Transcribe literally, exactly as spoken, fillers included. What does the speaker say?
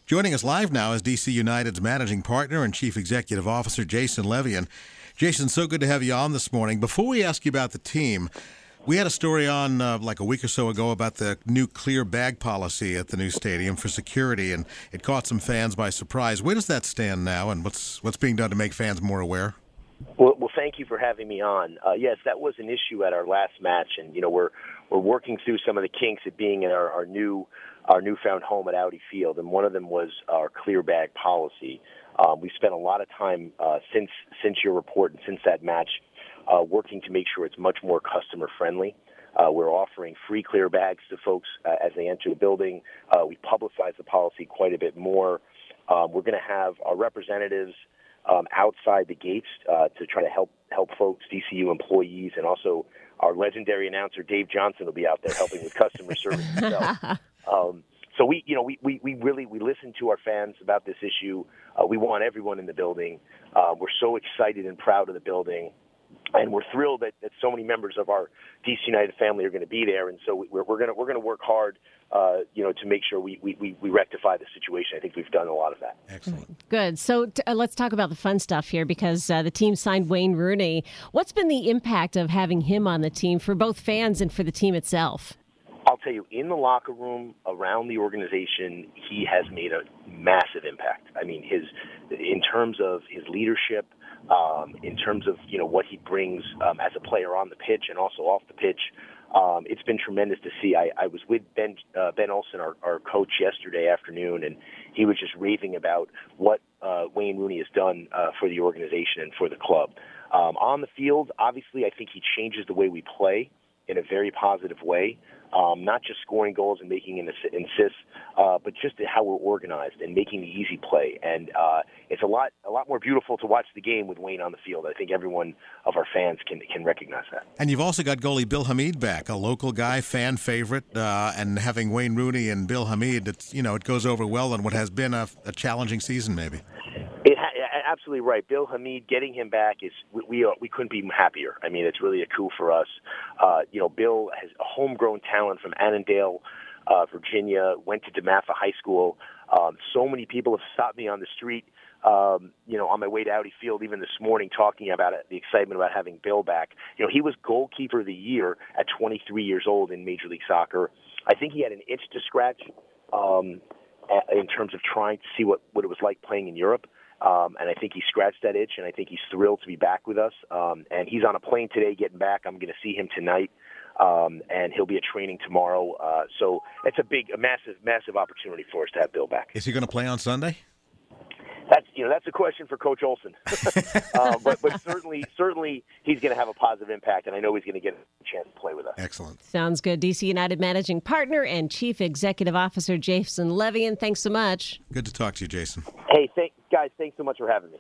Joining us live now is D C United's managing partner and chief executive officer, Jason Levien. Jason, so good to have you on this morning. Before we ask you about the team, we had a story on uh, like a week or so ago about the new clear bag policy at the new stadium for security, and it caught some fans by surprise. Where does that stand now, and what's what's being done to make fans more aware? Well, well, thank you for having me on. Uh, yes, that was an issue at our last match, and you know we're we're working through some of the kinks at being in our, our new our newfound home at Audi Field, and one of them was our clear bag policy. Um, we spent a lot of time uh, since since your report and since that match uh, working to make sure it's much more customer friendly. Uh, we're offering free clear bags to folks uh, as they enter the building. Uh, we publicize the policy quite a bit more. Um, we're going to have our representatives Um, outside the gates uh, to try to help help folks, D C U employees, and also our legendary announcer Dave Johnson will be out there helping with customer service himself. Um, so we, you know, we, we, we really we listen to our fans about this issue. Uh, we want everyone in the building. Uh, we're so excited and proud of the building, and we're thrilled that, that so many members of our D C United family are going to be there. And so we're we're going to we're going to work hard, uh, you know, to make sure we, we, we rectify the situation. I think we've done a lot of that. Excellent. Good. So t- uh, let's talk about the fun stuff here, because uh, the team signed Wayne Rooney. What's been the impact of having him on the team for both fans and for the team itself? I'll tell you, in the locker room, around the organization, he has made a massive impact. I mean, his in terms of his leadership, um, in terms of you know what he brings um, as a player on the pitch and also off the pitch. Um, it's been tremendous to see. I, I was with Ben uh, Ben Olsen, our, our coach, yesterday afternoon, and he was just raving about what uh, Wayne Rooney has done uh, for the organization and for the club. Um, on the field, obviously, I think he changes the way we play in a very positive way. Um, not just scoring goals and making an assist, uh, but just how we're organized and making the easy play. And uh, it's a lot, a lot more beautiful to watch the game with Wayne on the field. I think everyone of our fans can can recognize that. And you've also got goalie Bill Hamid back, a local guy, fan favorite, uh, and having Wayne Rooney and Bill Hamid, it's, you know, it goes over well on what has been a, a challenging season, maybe. It ha- absolutely right. Bill Hamid, getting him back is we we, are, we couldn't be happier. I mean, it's really a coup for us. Uh, you know, Bill has a homegrown talent from Annandale, uh, Virginia. Went to DeMatha High School. Um, so many people have stopped me on the street, um, you know, on my way to Audi Field, even this morning, talking about it, the excitement about having Bill back. You know, he was goalkeeper of the year at twenty-three years old in Major League Soccer. I think he had an itch to scratch um, in terms of trying to see what, what it was like playing in Europe. Um, and I think he scratched that itch, and I think he's thrilled to be back with us. Um, and he's on a plane today getting back. I'm going to see him tonight, um, and he'll be at training tomorrow. Uh, so it's a big, a massive, massive opportunity for us to have Bill back. Is he going to play on Sunday? That's you know that's a question for Coach Olsen, uh, but but certainly certainly he's going to have a positive impact, and I know he's going to get a chance to play with us. Excellent. Sounds good. D C United managing partner and chief executive officer Jason Levien, thanks so much. Good to talk to you, Jason. Hey, thank, guys, thanks so much for having me.